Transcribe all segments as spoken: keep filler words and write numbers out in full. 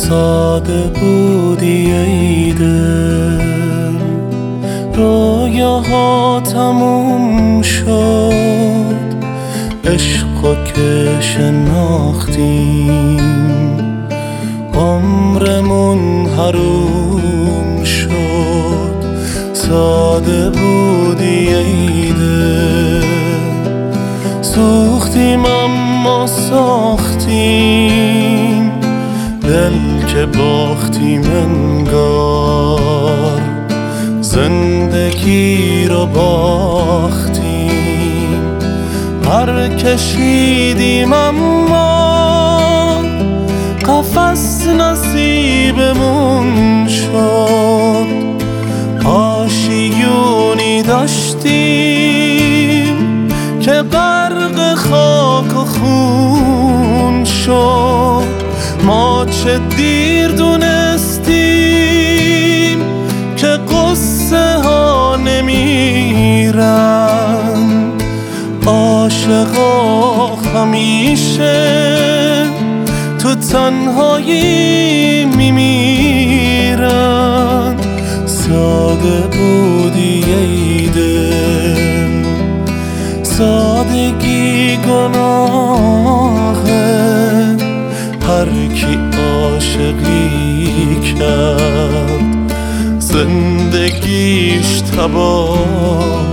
ساده بودی ای دل، رویاها تموم شد، عشقا که شناختیم عمرمون حروم شد. ساده بودی ای دل، سوختیم اما ساختیم، دل که باختیم انگار، زندگی رو باختیم. پر کشیدیم اما قفس نصیبمون شد، آشیونی داشتیم که غرق خاک و خون شد. ما چه دیر دونستیم که قصه ها نمیرن، عاشقا همیشه تو تنهایی میمیرن. ساده بودی ای دل، سادگی گناهه، هر کی عاشقی کرد زندگیش تباه.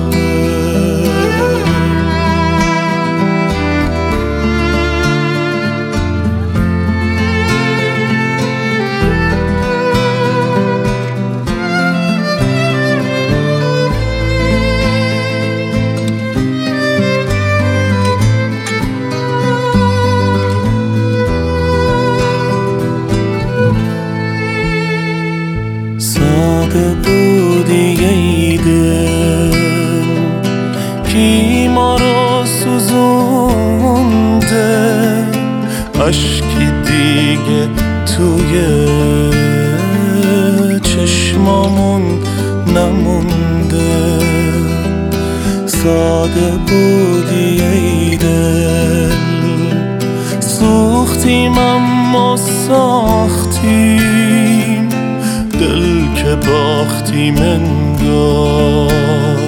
ساده بودی ای دل، کی ما رو سوزونده، اشکی دیگه توی چشمامون نمونده. ساده بودی ای دل، سوختیم اما ساختیم، دل که باختیم انگار،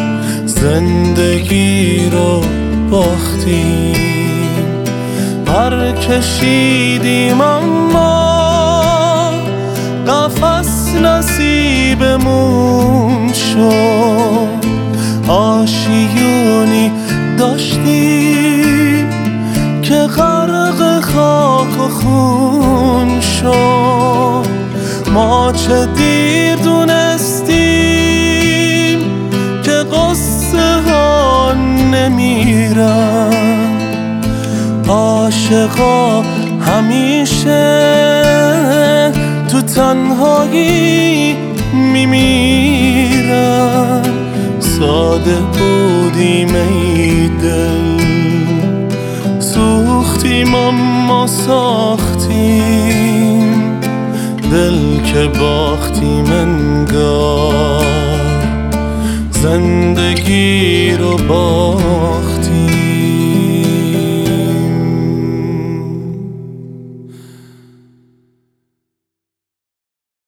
زندگی رو باختیم. پر کشیدیم اما قفس نصیبمون شد، آشیونی داشتیم که غرق خاک و خون شد. ما چه دیر دونستیم که قصه ها نمیرن، عاشقا همیشه تو تنهایی میمیرن. ساده بودیم ای دل، سوختیم اما ساختیم، دل که باختیم انگار، زندگی رو با